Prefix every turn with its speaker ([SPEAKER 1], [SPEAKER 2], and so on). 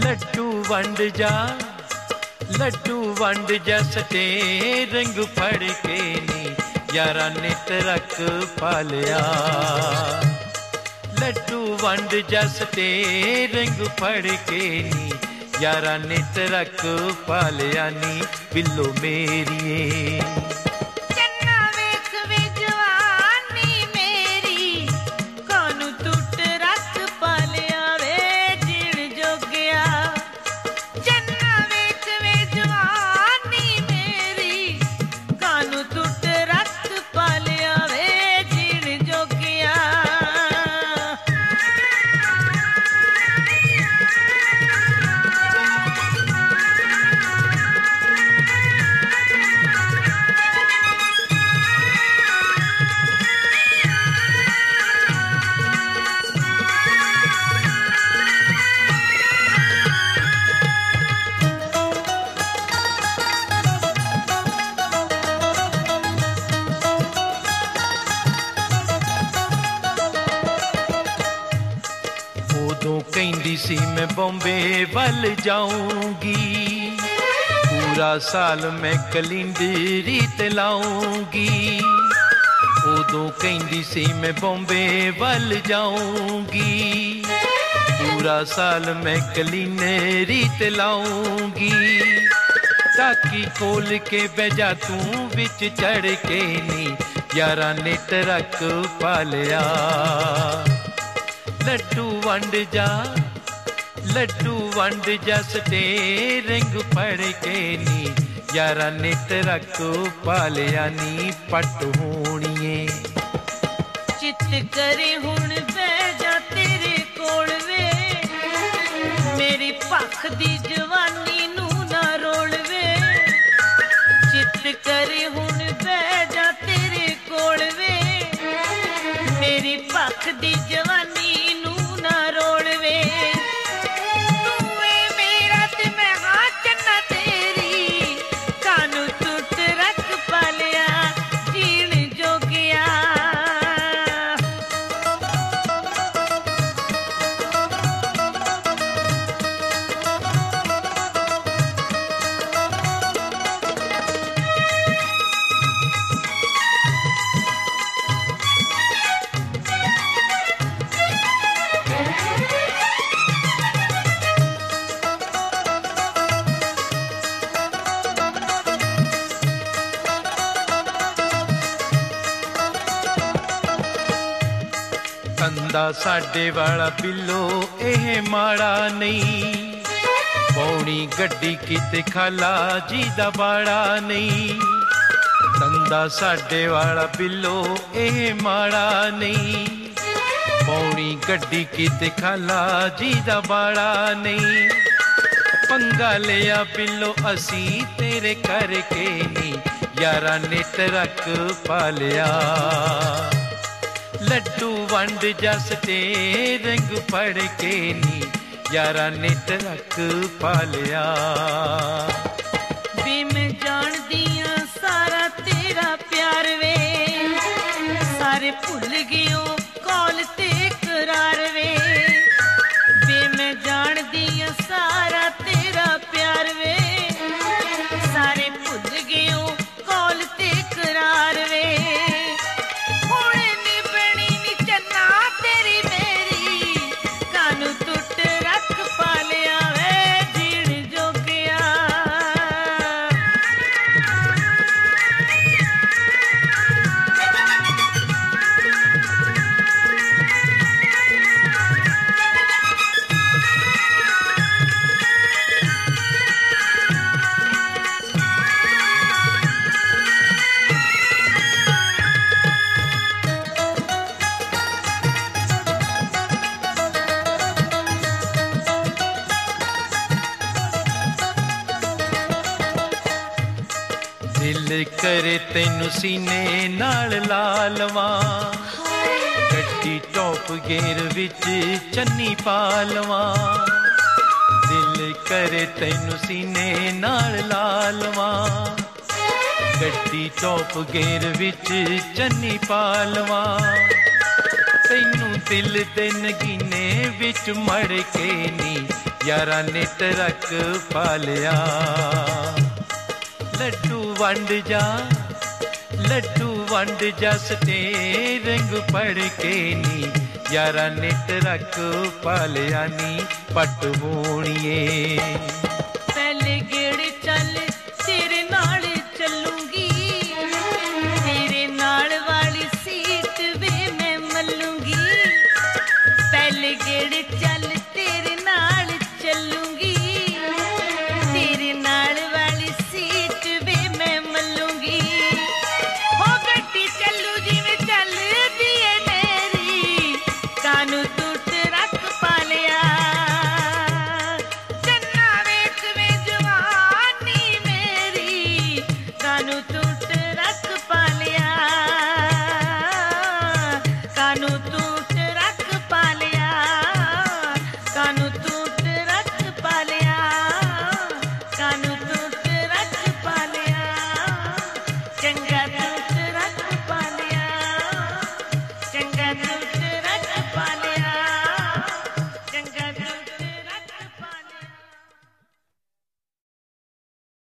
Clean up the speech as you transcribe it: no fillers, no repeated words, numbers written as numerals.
[SPEAKER 1] लड्डू वंड जा सटे रंग फड़ के नी यारा ने तरक पालिया। लड्डू वंड जा सटे रंग फड़ के नी यारा ने तरक पालिया नी बिल्लो मेरिए। कहती सी मैं बॉम्बे वल जाऊंगी, पूरा साल मैं कलिंदरी तलाऊंगी। उदों कहती सी मैं बॉम्बे वल जाऊंगी, पूरा साल मैं कलिंदरी तलाऊंगी। ताकि खोल के बजा तू बिच चढ़ के नी यारा ने ट्रक पालिया। लड्डू वंड जा सटे रंग फड़ के नी यारा ने ट्रक पालिया नी पट होणीए।
[SPEAKER 2] चित करे हुण बैजा तेरे कोल वे, मेरी पख दी जवानी नू ना रोल वे। चित करे हुण बैजा तेरे कोल वे, मेरी पख दी जवानी नू ना रोल वे।
[SPEAKER 1] कंदा साडे वाला बिल्लो एह माड़ा नहीं, पौनी गड्डी किते खाला जी दा बाड़ा नहीं। कंदा साडे वाला बिल्लो एह माड़ा नहीं, पौनी गड्डी किते खाला जी दा बाड़ा नहीं। पंगा लिया बिल्लो असी तेरे करके नी यारा ने ट्रक पालिया। लड्डू वंड जा सटे रंग फड़ के नी यारा ने ट्रक पालिया।
[SPEAKER 2] वे मैं जान दिया सारा तेरा प्यार वे, सारे भुल गयो कौल ते करार वे। वे मैं जान दिया सारा तेरा प्यार वे, सारे भुल गयो कौल ते करार वे।
[SPEAKER 1] दिल करे तेनू सीने नाल ला लवां, गड्डी टॉप गेयर विच चन्नी पा लवां। दिल करे तेनू सीने नाल ला लवां, गड्डी टॉप गेयर विच चन्नी पा लवां। तैनू दिल दे नगीने विच मड़ के नी यारा ने टरक पालिया। लड्डू वंड जा सटे रंग पढ़ के नी यारा ने टरक पालिया नी पट होणिए।